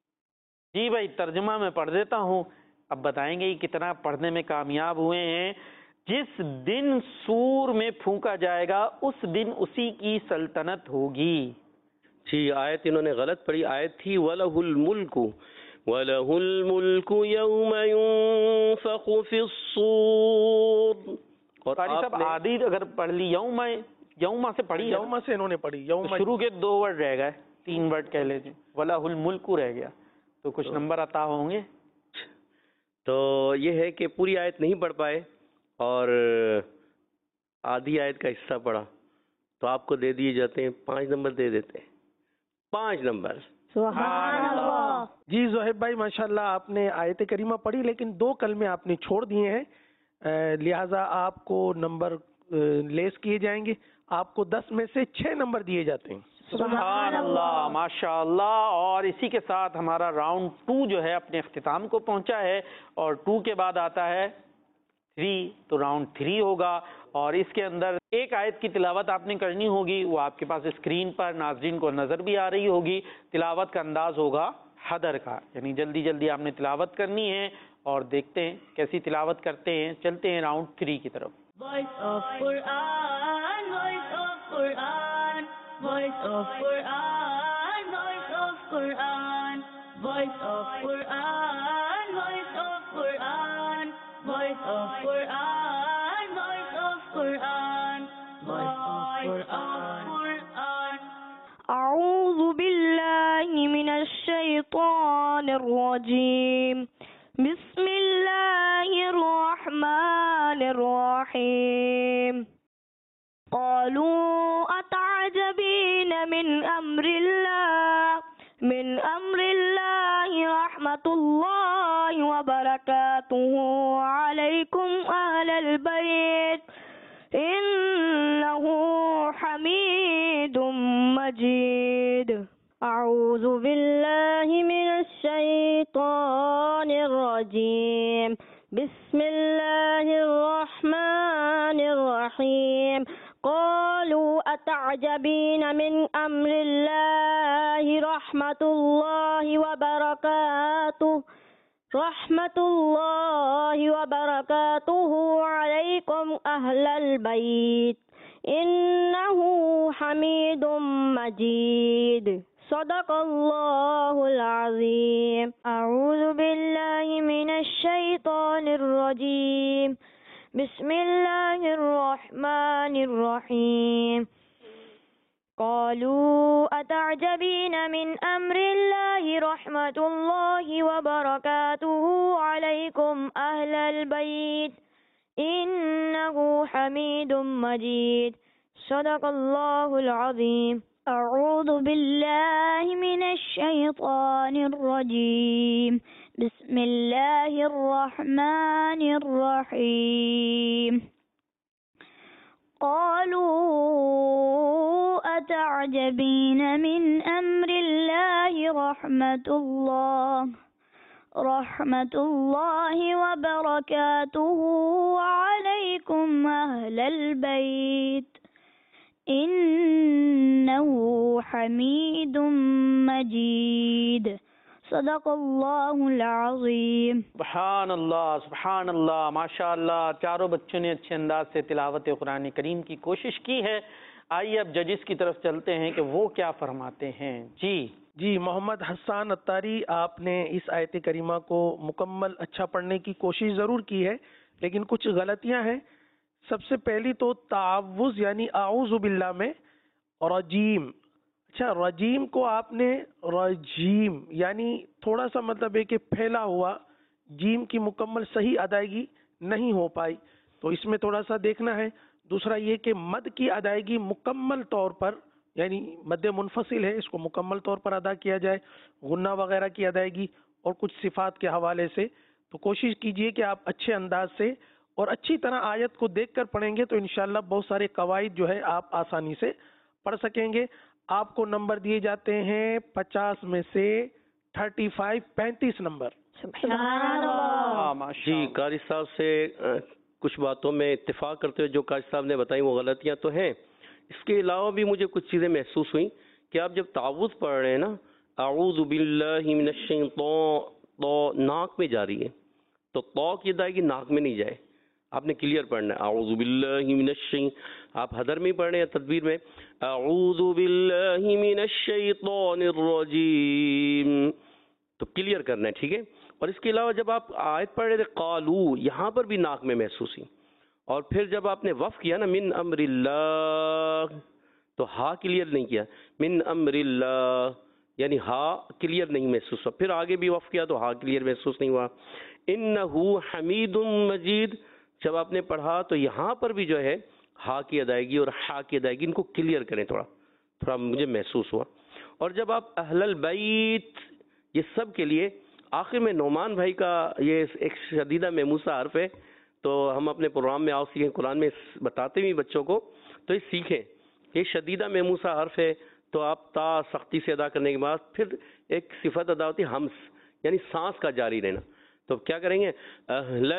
جی بھائی ترجمہ میں پڑھ دیتا ہوں، اب بتائیں گے کتنا پڑھنے میں کامیاب ہوئے ہیں. جس دن سور میں پھونکا جائے گا اس دن اسی کی سلطنت ہوگی. جی آیت انہوں نے غلط پڑھی. آیت تھی وَلَهُ الْمُلْكُ وَلَهُ الْمُلْكُ يَوْمَ يُنفَخُ فِي الصُّورِ. اور قاری صاحب عادی اگر پڑھ لی یوما سے پڑھی، یوما سے انہوں نے پڑھی. یوم شروع کے 2 ورڈ رہ گئے، 3 ورڈ کہہ لیجیے، وَلَهُ الْمُلْكُ رہ گیا تو کچھ نمبر عطا ہوں گے. تو یہ ہے کہ پوری آیت نہیں پڑھ پائے اور آدھی آیت کا حصہ پڑھا تو آپ کو دے دیے جاتے ہیں 5 نمبر دے دیتے ہیں. 5 نمبر. سبحان اللہ. جی زہیب بھائی ماشاءاللہ آپ نے آیت کریمہ پڑھی لیکن 2 کلمے آپ نے چھوڑ دیے ہیں، لہٰذا آپ کو نمبر لیس کیے جائیں گے. آپ کو 10 میں سے 6 نمبر دیے جاتے ہیں. سبحان اللہ ماشاء اللہ. اور اسی کے ساتھ ہمارا راؤنڈ 2 جو ہے اپنے اختتام کو پہنچا ہے اور 2 کے بعد آتا ہے 3، تو راؤنڈ 3 ہوگا اور اس کے اندر ایک آیت کی تلاوت آپ نے کرنی ہوگی، وہ آپ کے پاس اسکرین پر ناظرین کو نظر بھی آ رہی ہوگی. تلاوت کا انداز ہوگا حدر کا، یعنی جلدی جلدی آپ نے تلاوت کرنی ہے اور دیکھتے ہیں کیسی تلاوت کرتے ہیں. چلتے ہیں راؤنڈ 3 کی طرف. Voice of Quran, voice of Quran, voice of Quran, voice of Quran, voice of Quran, voice of Quran, voice of Quran, voice of Quran, voice of Quran. أعوذ بالله من الشيطان الرجيم. بسم الله الرحمن الرحيم. قالوا أتعجبين من أمر الله رحمة الله وبركاته عليكم أهل البيت إنه حميد مجيد. أعوذ بالله من الشيطان الرجيم. بسم الله الرحمن الرحيم. قالوا أتعجبين من أمر الله رحمة الله وبركاته عليكم أهل البيت إنه حميد مجيد. صدق الله العظيم. أعوذ بالله من الشيطان الرجيم. بسم الله الرحمن الرحيم. قالوا أتعجبين من أمر الله رحمة الله وبركاته عليكم أهل البيت إنه حميد مجيد. صدق الله العظيم. أعوذ بالله من الشيطان الرجيم. بسم الله الرحمن الرحيم. قالوا أتعجبين من أمر الله رحمة الله وبركاته عليكم أهل البيت إنه حميد مجيد. صدق اللہ العظیم. سبحان اللہ ماشاء اللہ. چاروں بچوں نے اچھے انداز سے تلاوت قرآن کریم کی کوشش کی ہے. آئیے اب ججز کی طرف چلتے ہیں کہ وہ کیا فرماتے ہیں. جی محمد حسان اتاری، آپ نے اس آیت کریمہ کو مکمل اچھا پڑھنے کی کوشش ضرور کی ہے، لیکن کچھ غلطیاں ہیں. سب سے پہلی تو تعوذ یعنی اعوذ باللہ میں رجیم، اچھا رجیم کو آپ نے رجیم یعنی تھوڑا سا مطلب ہے کہ پھیلا ہوا، جیم کی مکمل صحیح ادائیگی نہیں ہو پائی، تو اس میں تھوڑا سا دیکھنا ہے. دوسرا یہ کہ مد کی ادائیگی مکمل طور پر یعنی مد منفصل ہے، اس کو مکمل طور پر ادا کیا جائے. غنہ وغیرہ کی ادائیگی اور کچھ صفات کے حوالے سے تو کوشش کیجئے کہ آپ اچھے انداز سے اور اچھی طرح آیت کو دیکھ کر پڑھیں گے تو انشاءاللہ بہت سارے قواعد جو ہے آپ آسانی سے پڑھ سکیں گے. آپ کو نمبر دیے جاتے ہیں 50 میں سے 35 نمبر. سبحان اللہ. جی قاری صاحب سے کچھ باتوں میں اتفاق کرتے ہوئے جو قاری صاحب نے بتائی وہ غلطیاں تو ہیں، اس کے علاوہ بھی مجھے کچھ چیزیں محسوس ہوئیں کہ آپ جب تعوذ پڑھ رہے ہیں نا، اعوذ باللہ من الشیطان، تو ناک میں جا رہی ہے، تو تو کی ادائیگی ناک میں نہیں جائے، آپ نے کلیئر پڑھنا ہے. اعوذ باللہ من الشیطان، آپ حدر میں پڑھ رہے ہیں تدبیر میں اعوذ باللہ من الشیطان الرجیم، تو کلیئر کرنا ہے، ٹھیک ہے. اور اس کے علاوہ جب آپ آیت پڑھ رہے تھے قالو، یہاں پر بھی ناک میں محسوس ہوئی. اور پھر جب آپ نے وقف کیا نا من امر اللہ، تو ہا کلیئر نہیں کیا، من امر اللہ یعنی ہا کلیئر نہیں محسوس ہوا. پھر آگے بھی وقف کیا تو ہا کلیئر محسوس نہیں ہوا. انہو حمید مجید جب آپ نے پڑھا تو یہاں پر بھی جو ہے ہا کی ادائیگی اور ہا کی ادائیگی ان کو کلیئر کریں، تھوڑا مجھے محسوس ہوا. اور جب آپ اہل البیت، یہ سب کے لیے آخر میں نعمان بھائی کا یہ ایک شدیدہ میموسا حرف ہے، تو ہم اپنے پروگرام میں آؤ سیکھیں، قرآن میں بتاتے بھی بچوں کو تو یہ سیکھیں. یہ شدیدہ میموسا حرف ہے، تو آپ تا سختی سے ادا کرنے کے بعد پھر ایک صفت ادا ہوتی ہے ہمس، یعنی سانس کا جاری رہنا. تو کیا کریں گے اہل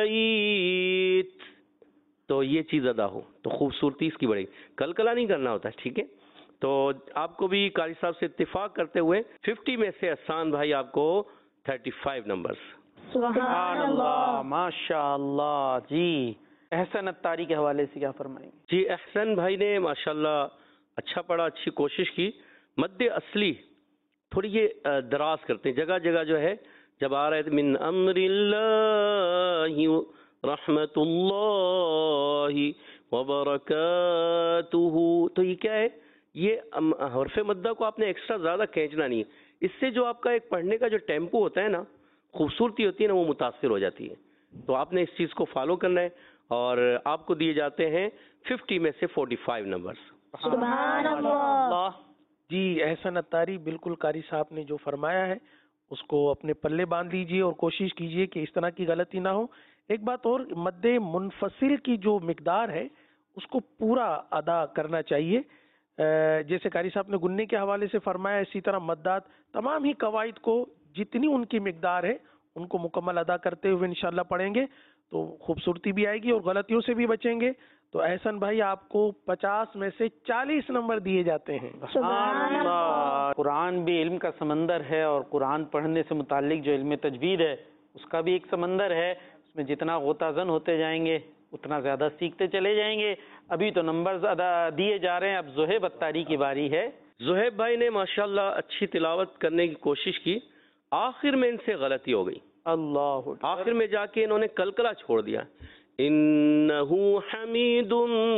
البیت، تو یہ چیز ادا ہو تو خوبصورتی اس کی بڑھے گی. کلکلا نہیں کرنا ہوتا ہے، ٹھیک ہے. تو آپ کو بھی قاری صاحب سے اتفاق کرتے ہوئے 50 میں سے احسان بھائی آپ کو 35 نمبرز. سبحان اللہ، ماشاء اللہ. جی احسن اتاری کے حوالے سے کیا فرمائیں گے؟ جی احسن بھائی نے ماشاءاللہ اچھا پڑھا، اچھی کوشش کی. مد اصلی تھوڑی یہ دراز کرتے ہیں، جگہ جگہ جو ہے جب آ رہے تھے من امر اللہ رحمت اللہ وبرکاتہ، تو یہ کیا ہے؟ یہ حرف مدہ کو آپ نے ایکسٹرا زیادہ کھینچنا نہیں ہے. اس سے جو آپ کا ایک پڑھنے کا جو ٹیمپو ہوتا ہے نا، خوبصورتی ہوتی ہے نا، وہ متاثر ہو جاتی ہے. تو آپ نے اس چیز کو فالو کرنا ہے، اور آپ کو دیے جاتے ہیں 50 میں سے 45 نمبرز. سبحان اللہ. جی احسن اتاری، بالکل قاری صاحب نے جو فرمایا ہے اس کو اپنے پلے باندھ لیجئے اور کوشش کیجئے کہ اس طرح کی غلطی نہ ہو. ایک بات اور، مد منفصل کی جو مقدار ہے اس کو پورا ادا کرنا چاہیے. جیسے قاری صاحب نے گننے کے حوالے سے فرمایا، اسی طرح مدات تمام ہی قواعد کو جتنی ان کی مقدار ہے ان کو مکمل ادا کرتے ہوئے انشاءاللہ پڑھیں گے تو خوبصورتی بھی آئے گی اور غلطیوں سے بھی بچیں گے. تو احسن بھائی آپ کو 50 میں سے 40 نمبر دیے جاتے ہیں. سبحان اللہ. قرآن بھی علم کا سمندر ہے، اور قرآن پڑھنے سے متعلق جو علم تجوید ہے اس کا بھی ایک سمندر ہے. اس میں جتنا غوطہ زن ہوتے جائیں گے اتنا زیادہ سیکھتے چلے جائیں گے. ابھی تو نمبرز ادا دیے جا رہے ہیں، اب زہیب اتاری کی باری ہے. زہیب بھائی نے ماشاءاللہ اچھی تلاوت کرنے کی کوشش کی، آخر میں ان سے غلطی ہو گئی. اللہ، آخر میں جا کے انہوں نے کلکلا چھوڑ دیا. انہو حمید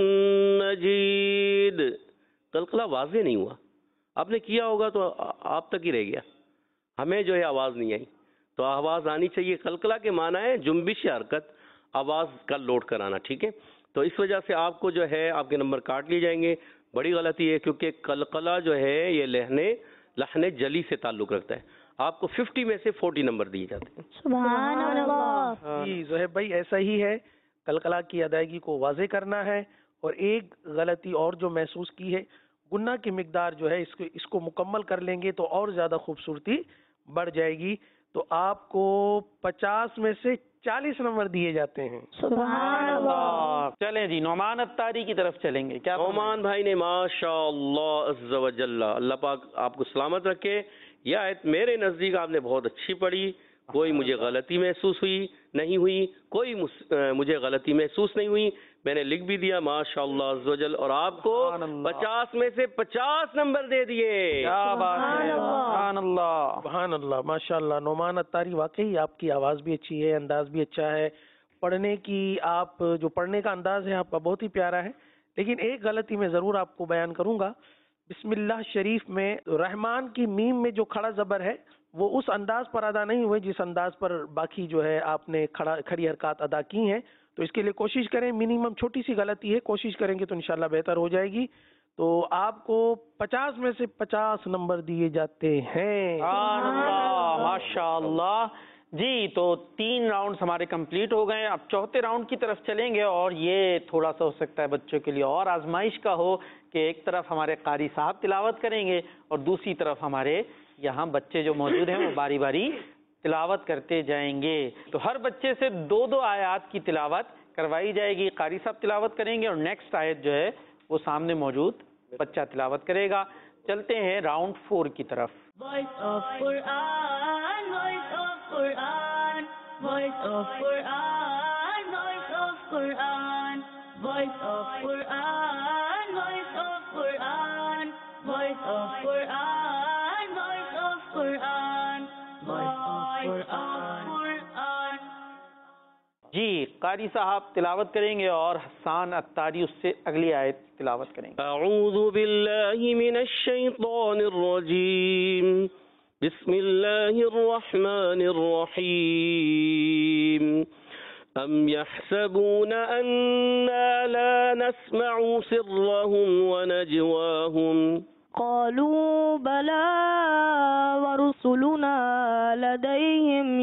مجید، کلکلا واضح نہیں ہوا. آپ نے کیا ہوگا تو آپ تک ہی رہ گیا، ہمیں جو ہے آواز نہیں آئی. تو آواز آنی چاہیے. کلکلا کے معنی ہے جنبش یا حرکت، آواز کا لوٹ کر آنا. ٹھیک ہے، تو اس وجہ سے آپ کو جو ہے آپ کے نمبر کاٹ لیے جائیں گے. بڑی غلطی ہے، کیونکہ کلکلا جو ہے یہ لحن جلی سے تعلق رکھتا ہے. آپ کو 50 میں سے 40 نمبر دیے جاتے ہیں. سبحان اللہ. جی زہیب بھائی ایسا ہی ہے، کلکلا کی ادائیگی کو واضح کرنا ہے. اور ایک غلطی اور جو محسوس کی ہے، گناہ کی مقدار جو ہے اس کو مکمل کر لیں گے تو اور زیادہ خوبصورتی بڑھ جائے گی. تو آپ کو 50 میں سے 40 نمبر دیے جاتے ہیں. سبحان اللہ. چلیں جی نعمان اتاری کی طرف چلیں گے. کیا نعمان بھائی نے ماشاء اللہ عز و جل، اللہ پاک آپ کو سلامت رکھے. یہ آیت میرے نزدیک آپ نے بہت اچھی پڑھی. کوئی مجھے غلطی محسوس نہیں ہوئی، کوئی مجھے غلطی محسوس نہیں ہوئی. میں نے لکھ بھی دیا ماشاء اللہ عز و جل، اور آپ کو 50 میں سے 50 نمبر دے دیے. کیا بات ہے، سبحان اللہ. سبحان اللہ، ماشاء اللہ. نعمان اتاری واقعی آپ کی آواز بھی اچھی ہے، انداز بھی اچھا ہے. پڑھنے کی آپ جو پڑھنے کا انداز ہے آپ کا بہت ہی پیارا ہے. لیکن ایک غلطی میں ضرور آپ کو بیان کروں گا. بسم اللہ شریف میں رحمان کی میم میں جو کھڑا زبر ہے وہ اس انداز پر ادا نہیں ہوئے جس انداز پر باقی جو ہے آپ نے کھڑی حرکات ادا کی ہیں. تو اس کے لیے کوشش کریں، منیمم چھوٹی سی غلطی ہے، کوشش کریں گے تو انشاءاللہ بہتر ہو جائے گی. تو آپ کو 50 میں سے 50 نمبر دیے جاتے ہیں. سبحان اللہ، ماشاء اللہ. جی تو 3 راؤنڈز ہمارے کمپلیٹ ہو گئے. اب چوتھے راؤنڈ کی طرف چلیں گے، اور یہ تھوڑا سا ہو سکتا ہے بچوں کے لیے اور آزمائش کا ہو کہ ایک طرف ہمارے قاری صاحب تلاوت کریں گے اور دوسری طرف ہمارے یہاں بچے جو موجود ہیں وہ باری باری تلاوت کرتے جائیں گے. تو ہر بچے سے 2 آیات کی تلاوت کروائی جائے گی. قاری صاحب تلاوت کریں گے اور نیکسٹ آیت جو ہے وہ سامنے موجود بچہ تلاوت کرے گا. چلتے ہیں راؤنڈ 4 کی طرف. Voice of Quran, voice of Quran, voice of Quran, voice of Quran, voice of Quran, voice of Quran, voice of Quran, voice of Quran, voice of Quran. جی قاری صاحب تلاوت کریں گے اور حسان اتاری اس سے اگلی آیت تلاوت کریں گے. اعوذ باللہ من الشیطان الرجیم، بسم اللہ الرحمن الرحیم. ام يحسبون أنا لا نسمع سرهم ونجواهم قالوا بلى ورسلنا لديهم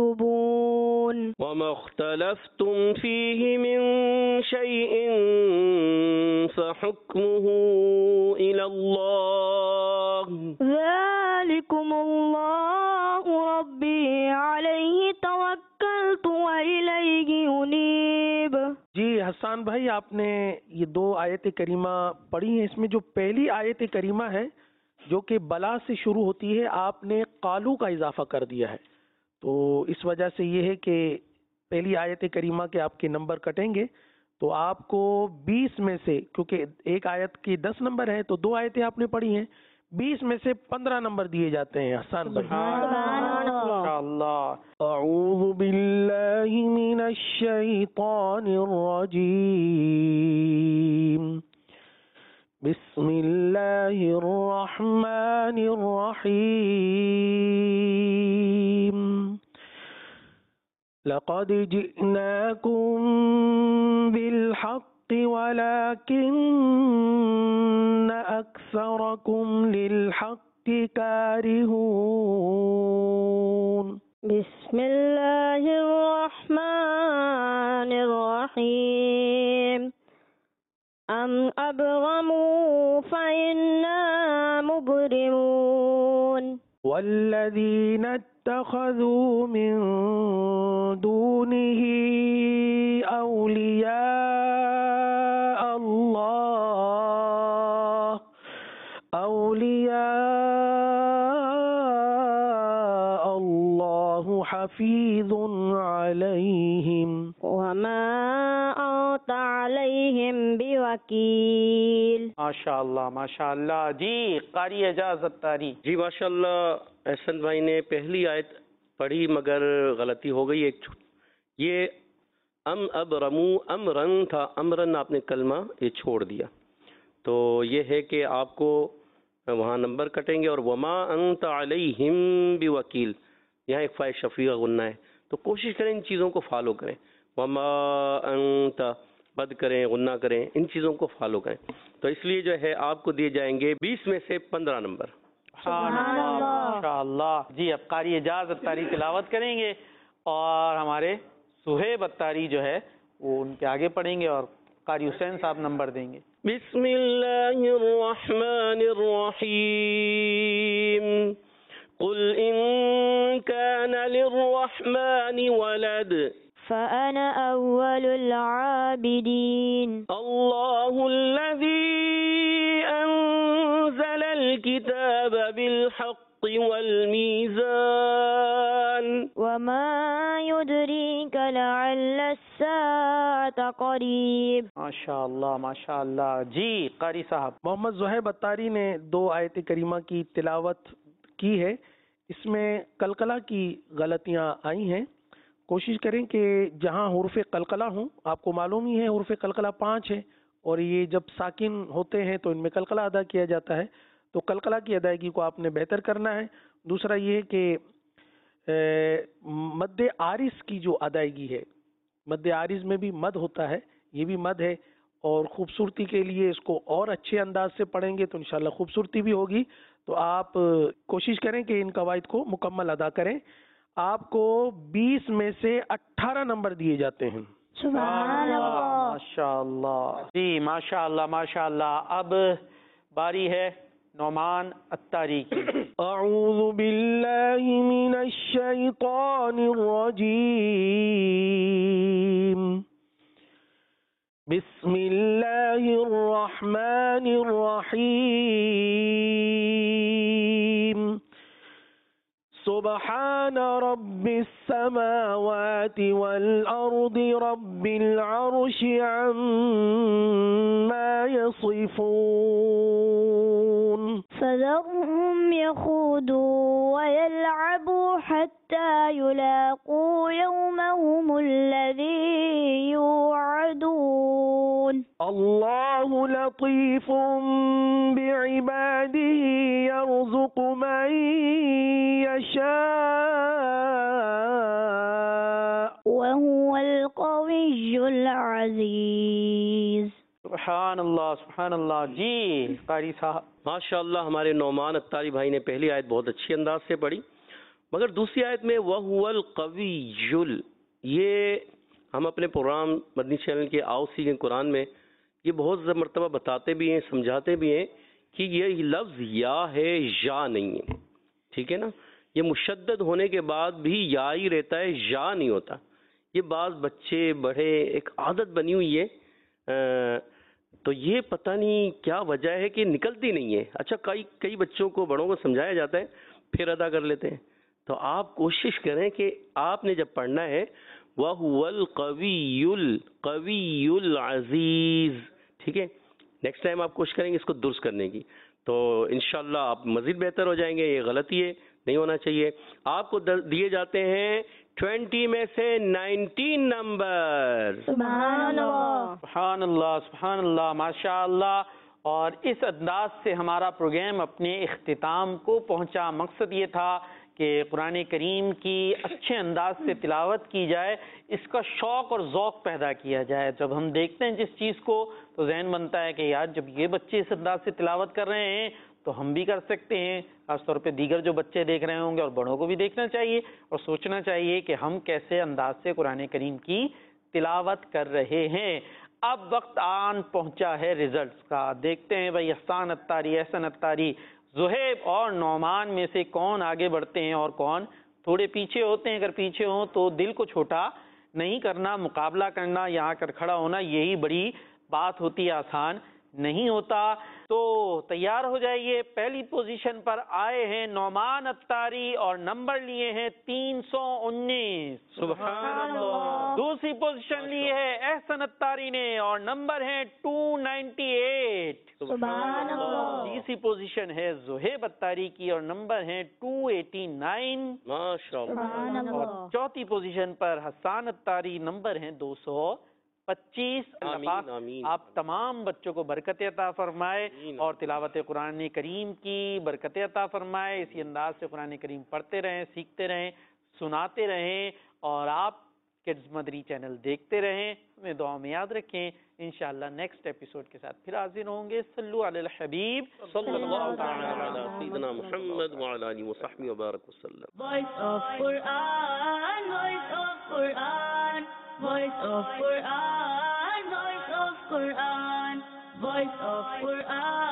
يكتبون وما اختلفتم فيه من شيء فحكمه إلى الله ذلكم الله ربي عليه توكلت وإليه أنيب. جی حسان بھائی آپ نے یہ 2 آیت کریمہ پڑھی ہیں. اس میں جو پہلی آیت کریمہ ہے جو کہ بلا سے شروع ہوتی ہے، آپ نے قالو کا اضافہ کر دیا ہے. تو اس وجہ سے یہ ہے کہ پہلی آیت کریمہ کے آپ کے نمبر کٹیں گے، تو آپ کو 20 میں سے، کیونکہ ایک آیت کی 10 نمبر ہے تو 2 آیتیں آپ نے پڑھی ہیں، 20 میں سے 15 نمبر دیے جاتے ہیں حسان بھائی۔ ماشاءاللہ۔ اعوذ باللہ من الشیطان الرجیم، بسم اللہ الرحمن الرحیم، لقد جئناکم بالحق ولكن أكثركم للحق كارهون۔ بسم الله الرحمن الرحيم، أم أبرموا فإنا مبرمون، والذين اتخذوا من دونه أولياء الله حفيظ عليهم وما أنت عليهم بوكيل۔ ماشاءاللہ ماشاءاللہ۔ جی قاری اعجاز اتاری۔ جی ماشاءاللہ، احسن بھائی نے پہلی آیت پڑھی مگر غلطی ہو گئی ایک، یہ ابرمو امرن تھا، امرن آپ نے کلمہ یہ چھوڑ دیا، تو یہ ہے کہ آپ کو وہاں نمبر کٹیں گے، اور وما انت علیہم بوکیل، یہاں ایک فائے شفیع غنہ ہے، تو کوشش کریں ان چیزوں کو فالو کریں، وما انت بد کریں، غنہ کریں، ان چیزوں کو فالو کریں، تو اس لیے جو ہے آپ کو دیے جائیں گے 20 میں سے 15 نمبر۔ ماشاءاللہ۔ جی اب قاری اعجاز اتاری تلاوت کریں گے، اور ہمارے سہیب اتاری جو ہے وہ ان کے آگے پڑھیں گے، اور قاری حسین صاحب نمبر دیں گے۔ بسم اللہ الرحمن الرحیم، قل ان كان للرحمن ولد فأنا أول العابدين، الله الذي أنزل الكتاب بالحق والميزان وما يدريك لعل الساعة قريب۔ ماشاءاللہ ماشاءاللہ۔ جی قاری صاحب۔ محمد زہیب اتاری نے 2 آیت کریمہ کی تلاوت کی ہے، اس میں قلقلہ کی غلطیاں آئی ہیں، کوشش کریں کہ جہاں حروف قلقلہ ہوں، آپ کو معلوم ہی ہے حروف قلقلہ 5 ہے، اور یہ جب ساکن ہوتے ہیں تو ان میں قلقلہ ادا کیا جاتا ہے، تو قلقلہ کی ادائیگی کو آپ نے بہتر کرنا ہے۔ دوسرا یہ ہے کہ مد عارض کی جو ادائیگی ہے، مد عارض میں بھی مد ہوتا ہے، یہ بھی مد ہے، اور خوبصورتی کے لیے اس کو اور اچھے انداز سے پڑھیں گے تو انشاءاللہ خوبصورتی بھی ہوگی، تو آپ کوشش کریں کہ ان قواعد کو مکمل ادا کریں۔ آپ کو 20 میں سے 18 نمبر دیے جاتے ہیں۔ سبحان اللہ۔ ماشاءاللہ۔ جی ماشاءاللہ ماشاءاللہ۔ اب باری ہے نعمان اتاری کی۔ اعوذ باللہ من الشیطان الرجیم، بسم اللہ الرحمن الرحیم، سبحان رب السماوات والأرض رب العرش عما يصفون، فذرهم يخوضوا ويلعبوا حتى يلاقوا يومهم الذي يوعدون، اللہ لطیف بعباده يرزق من يشاء وهو القوي العزيز۔ سبحان اللہ سبحان اللہ۔ جی قاری صاحب۔ ماشاءاللہ، ہمارے نعمان اتاری بھائی نے پہلی آیت بہت اچھی انداز سے پڑھی، مگر دوسری آیت میں وَهُوَ الْقَوِيُّ، یہ ہم اپنے پروگرام مدنی چینل کے آؤ سیکھیں قرآن میں یہ بہت مرتبہ بتاتے بھی ہیں، سمجھاتے بھی ہیں کہ یہ لفظ یا ہے، یا نہیں ہے، ٹھیک ہے نا، یہ مشدد ہونے کے بعد بھی یا ہی رہتا ہے، یا نہیں ہوتا۔ یہ بعض بچے بڑے ایک عادت بنی ہوئی ہے، تو یہ پتہ نہیں کیا وجہ ہے کہ نکلتی نہیں ہے۔ اچھا، کئی بچوں کو، بڑوں کو سمجھایا جاتا ہے، پھر ادا کر لیتے ہیں، تو آپ کوشش کریں کہ آپ نے جب پڑھنا ہے وَهُوَ الْقَوِيُّ الْعَزِيزُ، ٹھیک ہے، نیکسٹ ٹائم آپ کوشش کریں گے اس کو درست کرنے کی، تو انشاءاللہ آپ مزید بہتر ہو جائیں گے. یہ غلطی ہے، نہیں ہونا چاہیے. آپ کو دیے جاتے ہیں 20 میں سے 19 نمبر. سبحان اللہ. سبحان اللہ، سبحان اللہ، ماشاء اللہ. اور اس انداز سے ہمارا پروگرام اپنے اختتام کو پہنچا. مقصد یہ تھا کہ قرآن کریم کی اچھے انداز سے تلاوت کی جائے، اس کا شوق اور ذوق پیدا کیا جائے. جب ہم دیکھتے ہیں جس چیز کو تو ذہن بنتا ہے کہ یار جب یہ بچے اس انداز سے تلاوت کر رہے ہیں تو ہم بھی کر سکتے ہیں. خاص طور پہ دیگر جو بچے دیکھ رہے ہوں گے اور بڑوں کو بھی دیکھنا چاہیے اور سوچنا چاہیے کہ ہم کیسے انداز سے قرآن کریم کی تلاوت کر رہے ہیں. اب وقت آن پہنچا ہے ریزلٹس کا. دیکھتے ہیں بھائی احسان اتاری، احسن اتاری، زہیب اور نعمان میں سے کون آگے بڑھتے ہیں اور کون تھوڑے پیچھے ہوتے ہیں. اگر پیچھے ہوں تو دل کو چھوٹا نہیں کرنا، مقابلہ کرنا، یہاں کر کھڑا ہونا، یہی بڑی بات ہوتی ہے، آسان نہیں ہوتا. تو تیار ہو جائیے. پہلی پوزیشن پر آئے ہیں نعمان اتاری اور نمبر لیے ہیں 319. سبحان اللہ. دوسری پوزیشن لی ہے احسن اتاری نے اور نمبر ہیں 298. سبحان اللہ. تیسری پوزیشن ہے زہیب اتاری کی اور نمبر ہیں 289. ماشاء اللہ. سبحان اللہ. اور چوتھی پوزیشن پر حسان اتاری، نمبر ہیں 225. اللہ پاک آمین. آپ تمام بچوں کو برکت عطا فرمائے آمین. اور تلاوت قرآن کریم کی برکت عطا فرمائے. اسی انداز سے قرآن کریم پڑھتے رہیں، سیکھتے رہیں، سناتے رہیں اور آپ کڈز مدری چینل دیکھتے رہیں. ہمیں دعا میں یاد رکھیں. انشاءاللہ نیکسٹ ایپیسوڈ کے ساتھ پھر حاضر ہوں گے. صلو علی الحبیب صلی اللہ تعالی علی سیدنا محمد وعلی آلہ وصحبہ وبارک وسلم. Voice of Quran, voice of Quran, voice of Quran, voice of Quran, voice of Quran.